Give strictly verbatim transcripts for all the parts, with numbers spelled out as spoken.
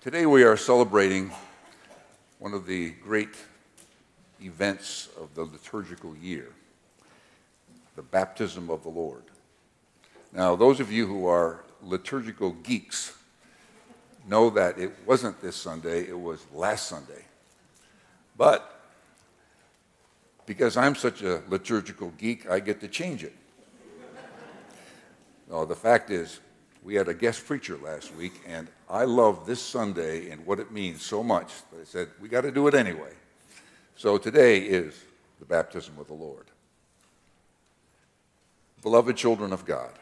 Today we are celebrating one of the great events of the liturgical year, the baptism of the Lord. Now, those of you who are liturgical geeks know that it wasn't this Sunday, it was last Sunday. But because I'm such a liturgical geek, I get to change it. No, the fact is, we had a guest preacher last week, and I love this Sunday and what it means so much that I said, we got to do it anyway. So today is the baptism of the Lord. Beloved children of God,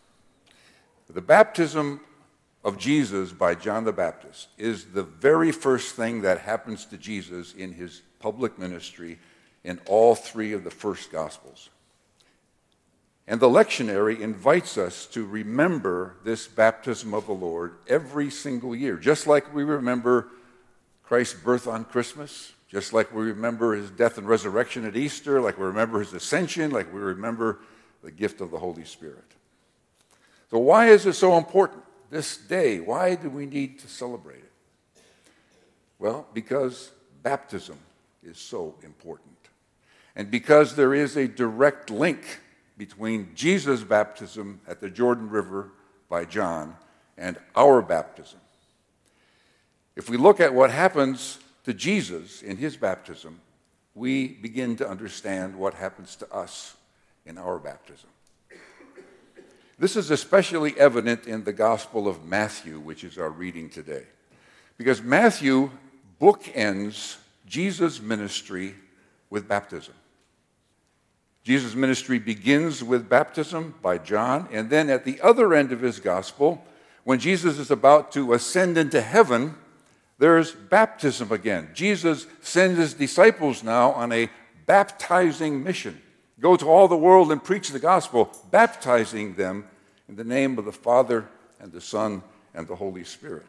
the baptism of Jesus by John the Baptist is the very first thing that happens to Jesus in his public ministry in all three of the first Gospels. And the lectionary invites us to remember this baptism of the Lord every single year, just like we remember Christ's birth on Christmas, just like we remember his death and resurrection at Easter, like we remember his ascension, like we remember the gift of the Holy Spirit. So why is it so important this day? Why do we need to celebrate it? Well, because baptism is so important. And because there is a direct link between Jesus' baptism at the Jordan River by John and our baptism. If we look at what happens to Jesus in his baptism, we begin to understand what happens to us in our baptism. This is especially evident in the Gospel of Matthew, which is our reading today, because Matthew bookends Jesus' ministry with baptism. Jesus' ministry begins with baptism by John, and then at the other end of his gospel, when Jesus is about to ascend into heaven, there's baptism again. Jesus sends his disciples now on a baptizing mission. Go to all the world and preach the gospel, baptizing them in the name of the Father and the Son and the Holy Spirit.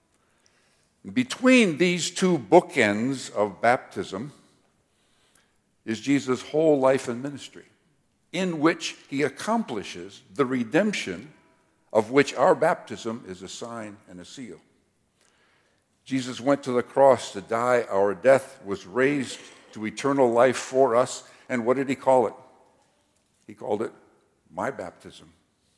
Between these two bookends of baptism is Jesus' whole life and ministry, in which he accomplishes the redemption of which our baptism is a sign and a seal. Jesus went to the cross to die our death, was raised to eternal life for us, and what did he call it? He called it my baptism.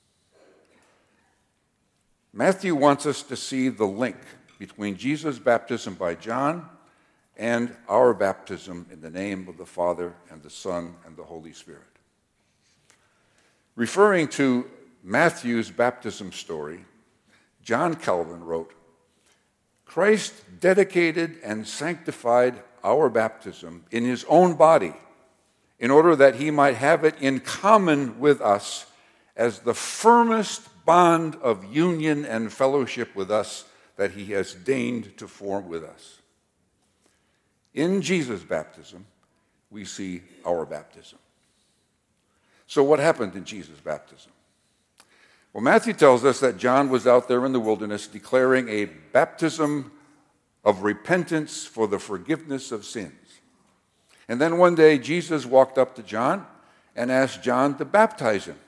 Matthew wants us to see the link between Jesus' baptism by John and our baptism in the name of the Father and the Son and the Holy Spirit. Referring to Matthew's baptism story, John Calvin wrote, Christ dedicated and sanctified our baptism in his own body in order that he might have it in common with us as the firmest bond of union and fellowship with us that he has deigned to form with us. In Jesus' baptism, we see our baptism. So what happened in Jesus' baptism? Well, Matthew tells us that John was out there in the wilderness declaring a baptism of repentance for the forgiveness of sins. And then one day, Jesus walked up to John and asked John to baptize him.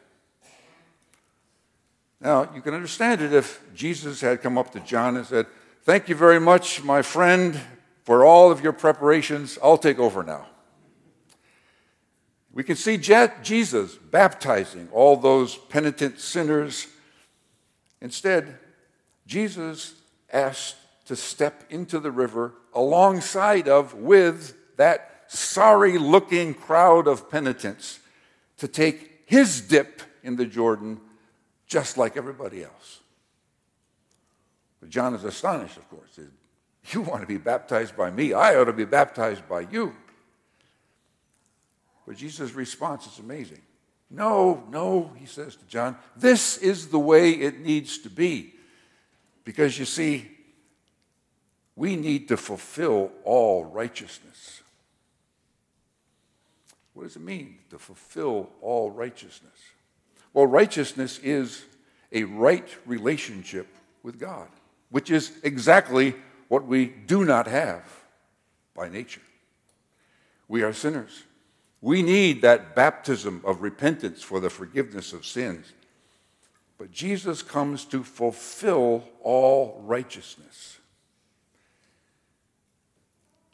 Now, you can understand it if Jesus had come up to John and said, "Thank you very much, my friend, for all of your preparations. I'll take over now." We can see Jesus baptizing all those penitent sinners. Instead, Jesus asked to step into the river alongside of, with that sorry-looking crowd of penitents, to take his dip in the Jordan just like everybody else. But John is astonished, of course. You want to be baptized by me? I ought to be baptized by you. But Jesus' response is amazing. No, no, he says to John, this is the way it needs to be. Because you see, we need to fulfill all righteousness. What does it mean to fulfill all righteousness? Well, righteousness is a right relationship with God, which is exactly what we do not have by nature. We are sinners. We need that baptism of repentance for the forgiveness of sins. But Jesus comes to fulfill all righteousness.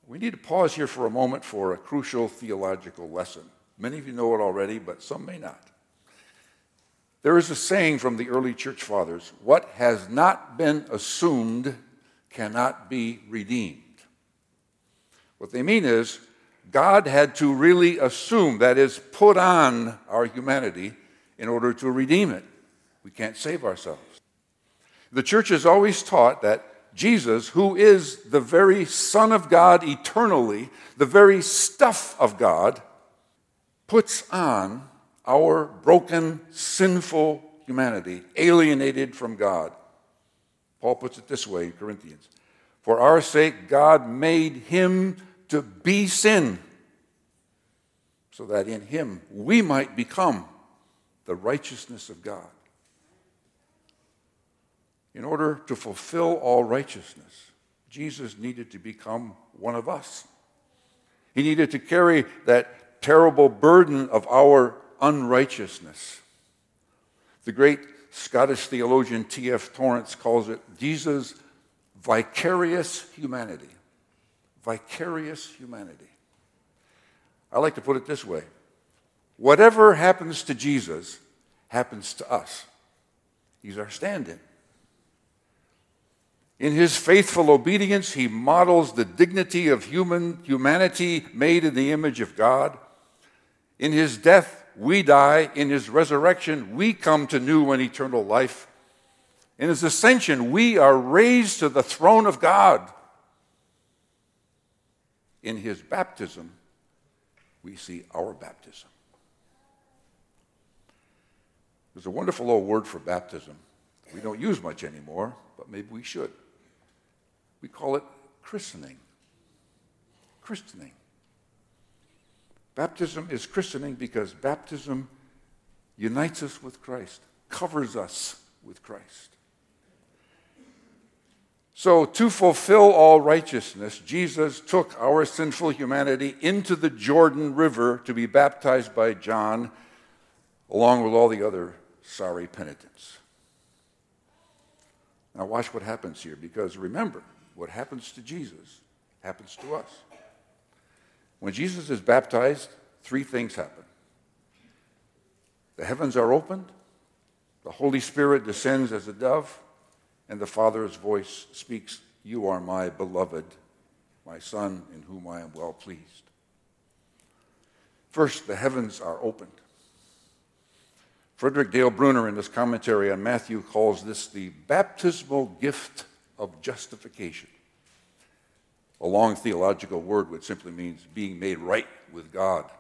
We need to pause here for a moment for a crucial theological lesson. Many of you know it already, but some may not. There is a saying from the early church fathers, what has not been assumed cannot be redeemed. What they mean is, God had to really assume, that is, put on our humanity in order to redeem it. We can't save ourselves. The church has always taught that Jesus, who is the very Son of God eternally, the very stuff of God, puts on our broken, sinful humanity, alienated from God. Paul puts it this way in Corinthians, for our sake God made him to be sin, so that in him we might become the righteousness of God. In order to fulfill all righteousness, Jesus needed to become one of us. He needed to carry that terrible burden of our unrighteousness. The great Scottish theologian T F Torrance calls it Jesus' vicarious humanity. Vicarious humanity. I like to put it this way. Whatever happens to Jesus happens to us. He's our stand-in. In his faithful obedience, he models the dignity of human humanity made in the image of God. In his death, we die. In his resurrection, we come to new and eternal life. In his ascension, we are raised to the throne of God. In his baptism, we see our baptism. There's a wonderful old word for baptism. We don't use much anymore, but maybe we should. We call it christening. Christening. Baptism is christening because baptism unites us with Christ, covers us with Christ. So, to fulfill all righteousness, Jesus took our sinful humanity into the Jordan River to be baptized by John, along with all the other sorry penitents. Now watch what happens here, because remember, what happens to Jesus happens to us. When Jesus is baptized, three things happen. The heavens are opened, the Holy Spirit descends as a dove, and the Father's voice speaks, "You are my beloved, my Son, in whom I am well pleased." First, the heavens are opened. Frederick Dale Bruner, in his commentary on Matthew, calls this the baptismal gift of justification. A long theological word which simply means being made right with God.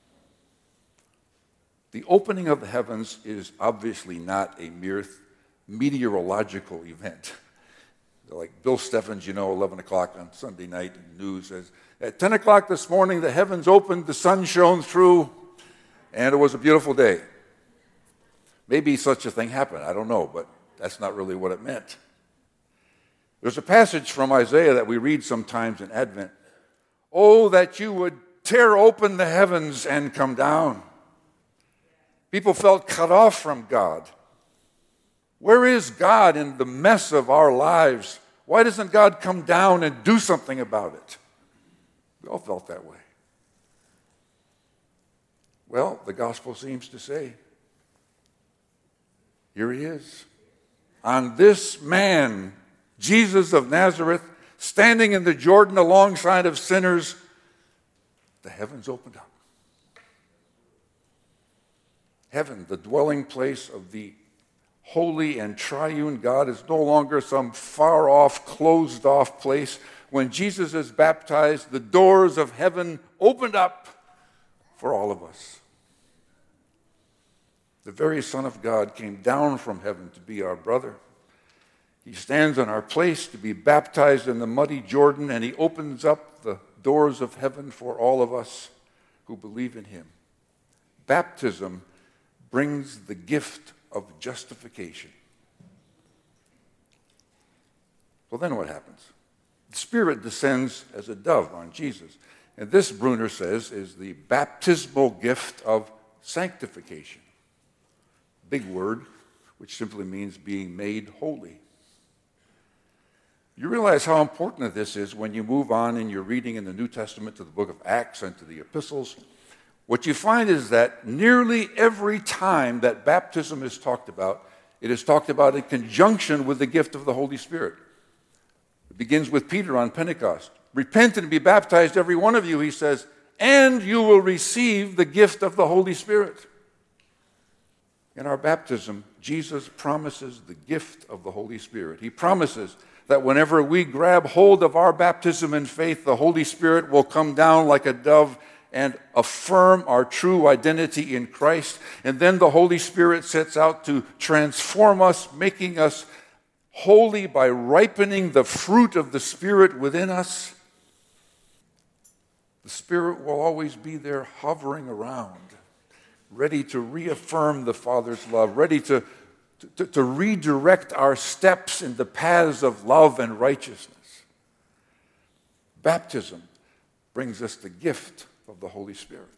The opening of the heavens is obviously not a mere meteorological event. Like Bill Steffens, you know, eleven o'clock on Sunday night news says, at ten o'clock this morning, the heavens opened, the sun shone through, and it was a beautiful day. Maybe such a thing happened, I don't know, but that's not really what it meant. There's a passage from Isaiah that we read sometimes in Advent. Oh, that you would tear open the heavens and come down. People felt cut off from God. Where is God in the mess of our lives? Why doesn't God come down and do something about it? We all felt that way. Well, the gospel seems to say, here he is. On this man, Jesus of Nazareth, standing in the Jordan alongside of sinners, the heavens opened up. Heaven, the dwelling place of the holy and triune God, is no longer some far-off, closed-off place. When Jesus is baptized, the doors of heaven opened up for all of us. The very Son of God came down from heaven to be our brother. He stands in our place to be baptized in the muddy Jordan, and he opens up the doors of heaven for all of us who believe in him. Baptism brings the gift of justification. Well, then what happens? The Spirit descends as a dove on Jesus. And this, Bruner says, is the baptismal gift of sanctification. Big word, which simply means being made holy. You realize how important this is when you move on in your reading in the New Testament to the book of Acts and to the epistles. What you find is that nearly every time that baptism is talked about, it is talked about in conjunction with the gift of the Holy Spirit. It begins with Peter on Pentecost. Repent and be baptized, every one of you, he says, and you will receive the gift of the Holy Spirit. In our baptism, Jesus promises the gift of the Holy Spirit. He promises that whenever we grab hold of our baptism in faith, the Holy Spirit will come down like a dove and affirm our true identity in Christ. And then the Holy Spirit sets out to transform us, making us holy by ripening the fruit of the Spirit within us. The Spirit will always be there hovering around, ready to reaffirm the Father's love, ready to To, to redirect our steps in the paths of love and righteousness. Baptism brings us the gift of the Holy Spirit.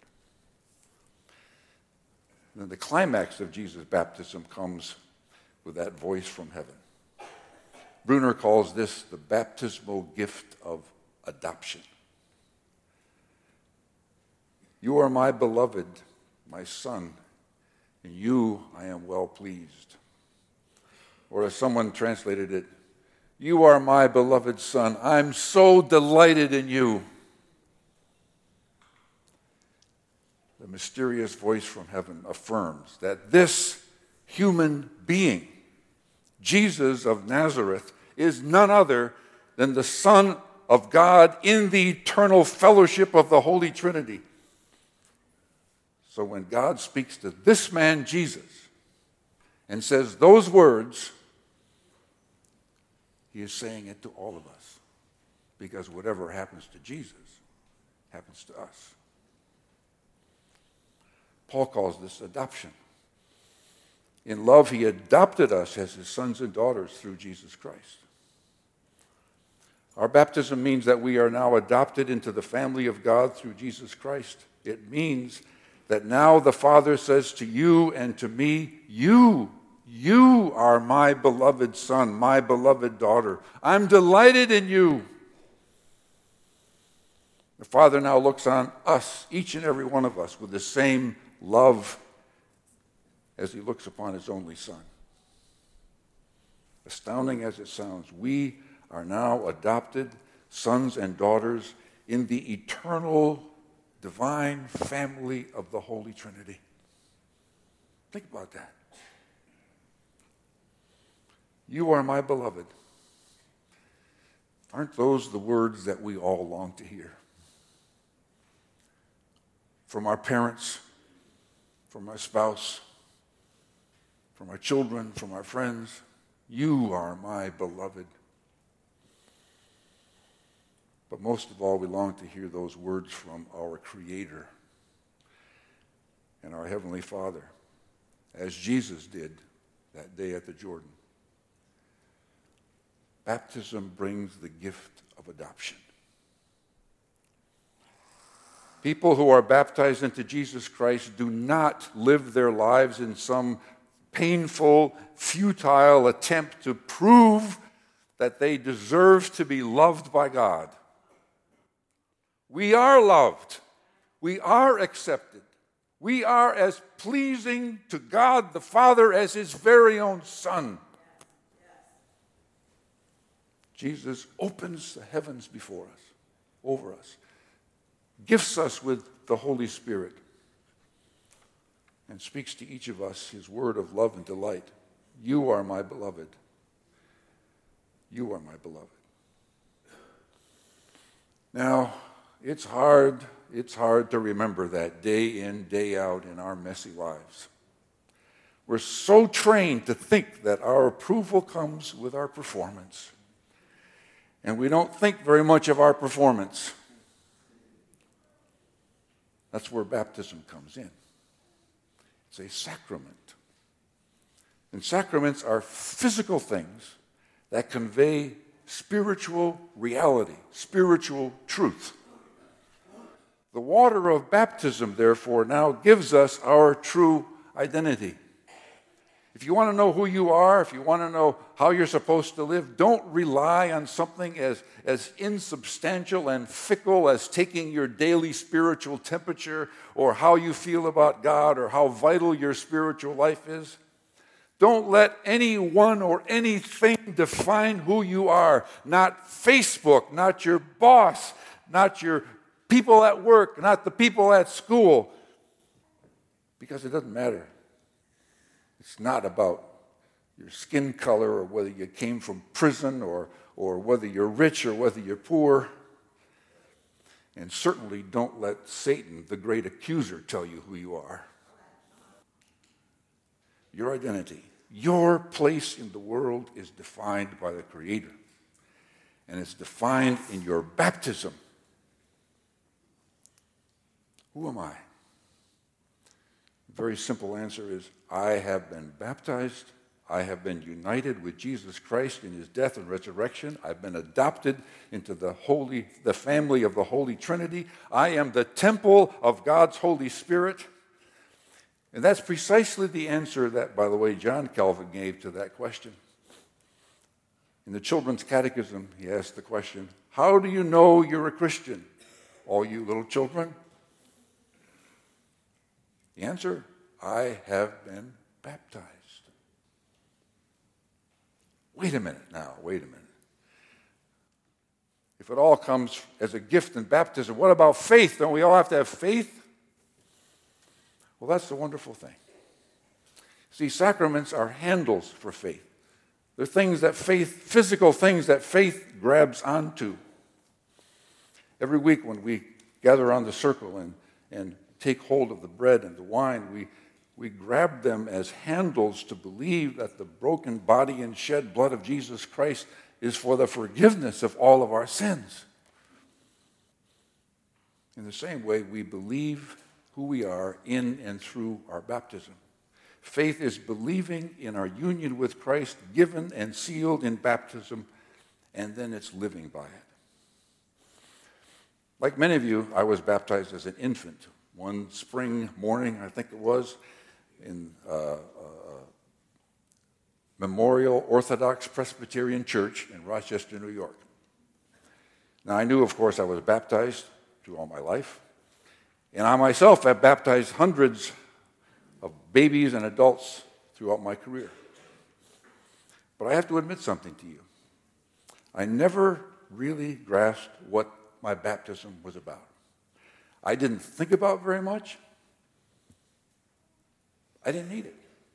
And then the climax of Jesus' baptism comes with that voice from heaven. Bruner calls this the baptismal gift of adoption. You are my beloved, my son, in you I am well pleased. Or as someone translated it, you are my beloved son. I'm so delighted in you. The mysterious voice from heaven affirms that this human being, Jesus of Nazareth, is none other than the Son of God in the eternal fellowship of the Holy Trinity. So when God speaks to this man, Jesus, and says those words, he is saying it to all of us, because whatever happens to Jesus happens to us. Paul calls this adoption. In love, he adopted us as his sons and daughters through Jesus Christ. Our baptism means that we are now adopted into the family of God through Jesus Christ. It means that now the Father says to you and to me, you You are my beloved son, my beloved daughter. I'm delighted in you. The Father now looks on us, each and every one of us, with the same love as he looks upon his only son. Astounding as it sounds, we are now adopted sons and daughters in the eternal, divine family of the Holy Trinity. Think about that. You are my beloved. Aren't those the words that we all long to hear? From our parents, from our spouse, from our children, from our friends. You are my beloved. But most of all, we long to hear those words from our Creator and our Heavenly Father, as Jesus did that day at the Jordan. Baptism brings the gift of adoption. People who are baptized into Jesus Christ do not live their lives in some painful, futile attempt to prove that they deserve to be loved by God. We are loved. We are accepted. We are as pleasing to God the Father as his very own Son. Jesus opens the heavens before us, over us, gifts us with the Holy Spirit, and speaks to each of us his word of love and delight. You are my beloved. You are my beloved. Now, it's hard, it's hard to remember that day in, day out in our messy lives. We're so trained to think that our approval comes with our performance. And we don't think very much of our performance. That's where baptism comes in. It's a sacrament. And sacraments are physical things that convey spiritual reality, spiritual truth. The water of baptism, therefore, now gives us our true identity. If you want to know who you are, if you want to know how you're supposed to live, don't rely on something as, as insubstantial and fickle as taking your daily spiritual temperature or how you feel about God or how vital your spiritual life is. Don't let anyone or anything define who you are. Not Facebook, not your boss, not your people at work, not the people at school. Because it doesn't matter. It's not about your skin color or whether you came from prison or, or whether you're rich or whether you're poor. And certainly don't let Satan, the great accuser, tell you who you are. Your identity, your place in the world is defined by the Creator. And it's defined in your baptism. Who am I? The very simple answer is, I have been baptized. I have been united with Jesus Christ in his death and resurrection. I've been adopted into the holy, the family of the Holy Trinity. I am the temple of God's Holy Spirit. And that's precisely the answer that, by the way, John Calvin gave to that question. In the Children's Catechism, he asked the question, how do you know you're a Christian, all you little children? The answer, I have been baptized. Wait a minute now, wait a minute. If it all comes as a gift in baptism, what about faith? Don't we all have to have faith? Well, that's the wonderful thing. See, sacraments are handles for faith. They're things that faith, physical things that faith grabs onto. Every week when we gather around the circle and, and take hold of the bread and the wine, we, we grab them as handles to believe that the broken body and shed blood of Jesus Christ is for the forgiveness of all of our sins. In the same way, we believe who we are in and through our baptism. Faith is believing in our union with Christ, given and sealed in baptism, and then it's living by it. Like many of you, I was baptized as an infant. One spring morning, I think it was, in uh, uh, Memorial Orthodox Presbyterian Church in Rochester, New York. Now, I knew, of course, I was baptized through all my life. And I myself have baptized hundreds of babies and adults throughout my career. But I have to admit something to you. I never really grasped what my baptism was about. I didn't think about very much. I didn't need it.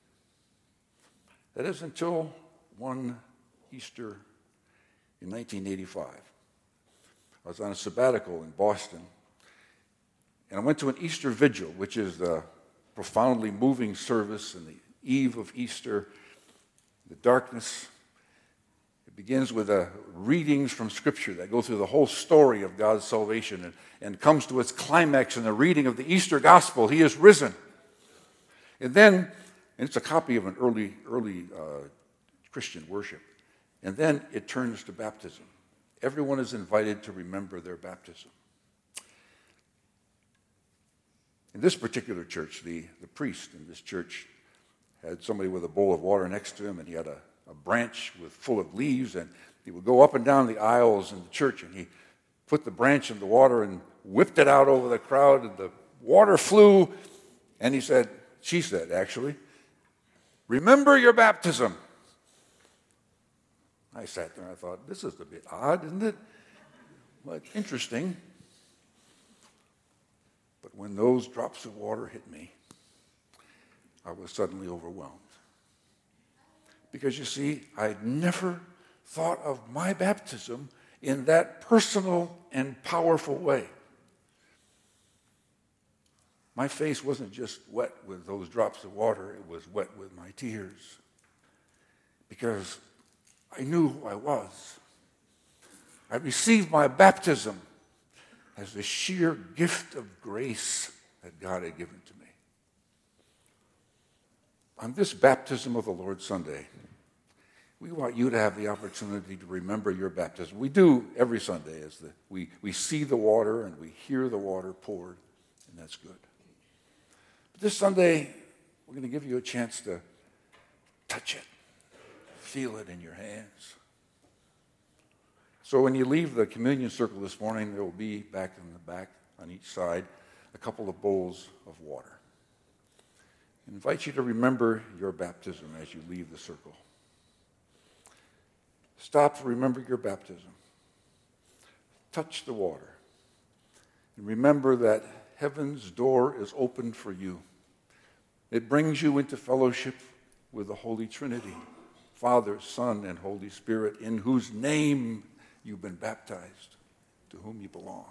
That is until one Easter in nineteen eighty-five. I was on a sabbatical in Boston, and I went to an Easter vigil, which is the profoundly moving service in the eve of Easter, the darkness. It begins with uh, readings from Scripture that go through the whole story of God's salvation and, and comes to its climax in the reading of the Easter Gospel. He is risen. And then, and it's a copy of an early, early uh, Christian worship. And then it turns to baptism. Everyone is invited to remember their baptism. In this particular church, the, the priest in this church had somebody with a bowl of water next to him, and he had a, a branch with, full of leaves, and he would go up and down the aisles in the church, and he put the branch in the water and whipped it out over the crowd, and the water flew, and he said, she said, actually, remember your baptism. I sat there and I thought, this is a bit odd, isn't it? Well, it's interesting. But when those drops of water hit me, I was suddenly overwhelmed. Because you see, I'd never thought of my baptism in that personal and powerful way. My face wasn't just wet with those drops of water, it was wet with my tears. Because I knew who I was. I received my baptism as the sheer gift of grace that God had given to me. On this baptism of the Lord Sunday, we want you to have the opportunity to remember your baptism. We do every Sunday as the, we, we see the water and we hear the water poured, and that's good. But this Sunday, we're going to give you a chance to touch it. Feel it in your hands. So when you leave the communion circle this morning, there will be back in the back on each side a couple of bowls of water. I invite you to remember your baptism as you leave the circle. Stop to remember your baptism. Touch the water. And remember that heaven's door is open for you. It brings you into fellowship with the Holy Trinity, Father, Son, and Holy Spirit, in whose name you've been baptized, to whom you belong.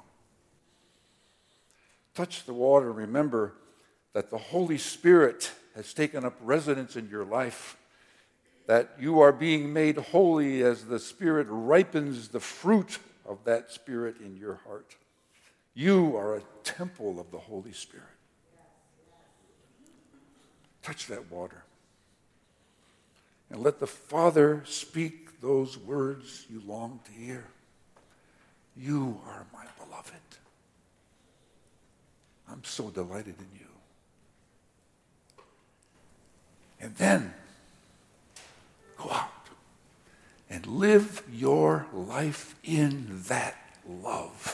Touch the water. Remember that the Holy Spirit has taken up residence in your life, that you are being made holy as the Spirit ripens the fruit of that Spirit in your heart. You are a temple of the Holy Spirit. Touch that water. And let the Father speak those words you long to hear. You are my beloved. I'm so delighted in you. And then go out and live your life in that love.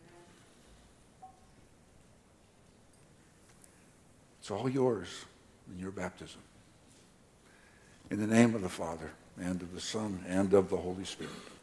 It's all yours in your baptism. In the name of the Father, and of the Son, and of the Holy Spirit.